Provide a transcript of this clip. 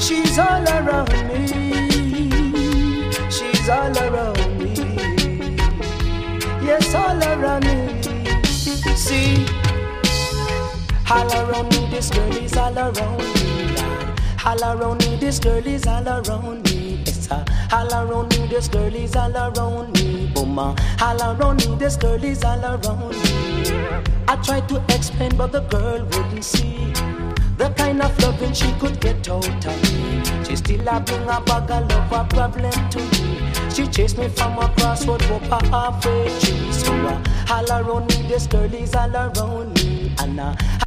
She's all around me. She's all around me. Yes, all around me. See, all around me, this girl is all around me, Lord. All around me, this girl is all around me. Yes, all around me, this girl is all around me. Booma, all around me, this girl is all around me. I tried to explain, but the girl wouldn't see the kind of loving she could get out of me. She still a bring a bag of love, a problem to me. She chased me from across road, up a halfway tree. So all around me, this girl is all around me. And all